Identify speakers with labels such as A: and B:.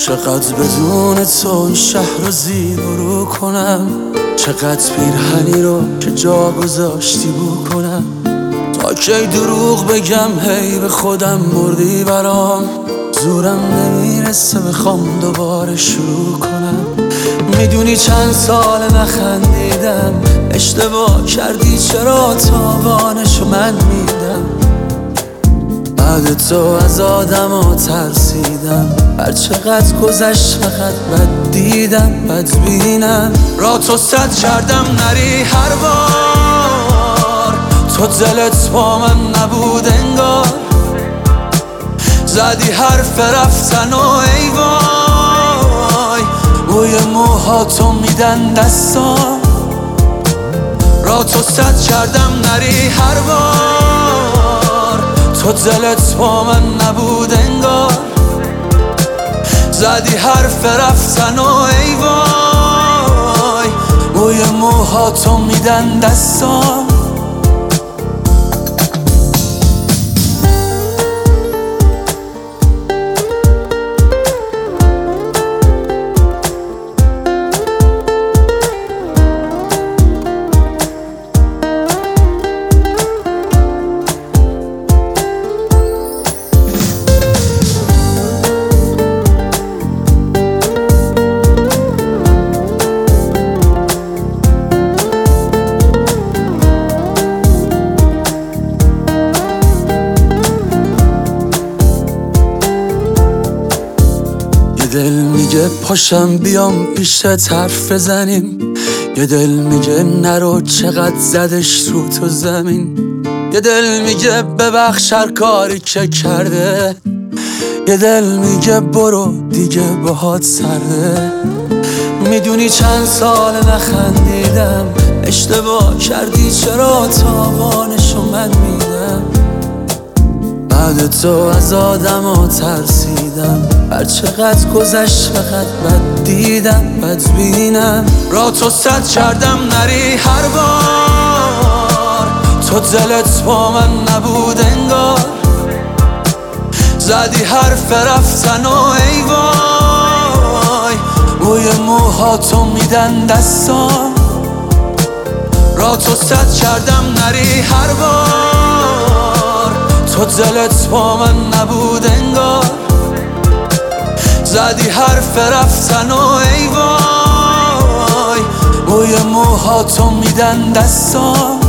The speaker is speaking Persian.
A: چقدر بدون تو این شهر رو زیر برو کنم، چقدر پیرهنی رو که جا گذاشتی بو کنم. تا کی دروغ بگم هی به خودم مردی برام، زورم نمیرسه بخوام دوباره شروع کنم. میدونی چند سال نخندیدم، اشتباه کردی چرا تاوانشو من میدم. بعد تو از آدما ترسیدم، هر چقدر گذشت فقط بد دیدم بد بینم. را تو صد کردم نری هر بار، تو دلت با من نبود انگار. زدی حرف رفتن و ای وای، بوی موهاتو میدن دستام. را تو صد کردم نری هر بار، تو دلت با من نبود انگار. زدی حرف رفتن و ای وای، بوی موهاتو میدن دستام. دل میگه پاشم بیام پیشت حرف بزنیم، یه دل میگه نرو چقدر زدش رو تو زمین. یه دل میگه ببخش هر کاری که کرده، یه دل میگه برو دیگه باهات سرده. میدونی چند سال نخندیدم، اشتباه کردی چرا تاوانشو من میدم. بعد تو از آدما ترسیدم، هر چقدر گذشت فقط بد دیدم بد بینم. را تو صد کردم نری هر بار، تو دلت با من نبود انگار. زدی حرف رفتن و ای وای، بوی موهاتو میدن دستام. را تو صد کردم نری هر بار، تو دلت با من نبود انگار. زدی حرف رفتن و ای وای، بوی موهاتو میدن دستام.